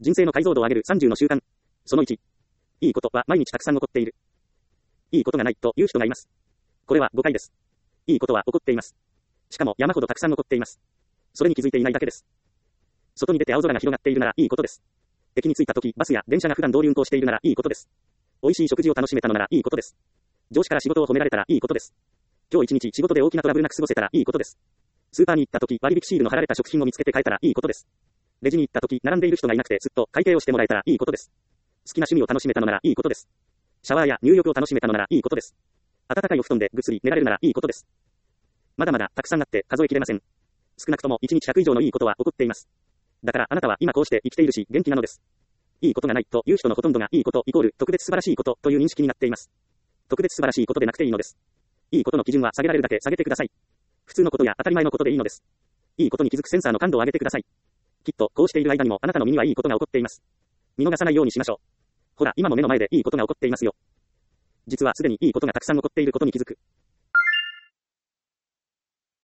人生の解像度を上げる30の習慣。その1。いいことは毎日たくさん起こっている。いいことがないという人がいます。これは誤解です。いいことは起こっています。しかも山ほどたくさん起こっています。それに気づいていないだけです。外に出て青空が広がっているならいいことです。駅に着いた時バスや電車が普段通り運行しているならいいことです。美味しい食事を楽しめたのならいいことです。上司から仕事を褒められたらいいことです。今日一日仕事で大きなトラブルなく過ごせたらいいことです。スーパーに行った時割引シールの貼られた食品を見つけて買えたらいいことです。レジに行った時並んでいる人がいなくてずっと会計をしてもらえたらいいことです。好きな趣味を楽しめたのならいいことです。シャワーや入浴を楽しめたのならいいことです。暖かいお布団でぐっすり寝られるならいいことです。まだまだたくさんあって数えきれません。少なくとも1日100以上のいいことは起こっています。だからあなたは今こうして生きているし元気なのです。いいことがないという人のほとんどがいいことイコール特別素晴らしいことという認識になっています。特別素晴らしいことでなくていいのです。いいことの基準は下げられるだけ下げてください。普通のことや当たり前のことでいいのです。いいことに気づくセンサーの感度を上げてください。きっとこうしている間にもあなたの身にはいいことが起こっています。見逃さないようにしましょう。ほら今も目の前でいいことが起こっていますよ。実はすでにいいことがたくさん起こっていることに気づく。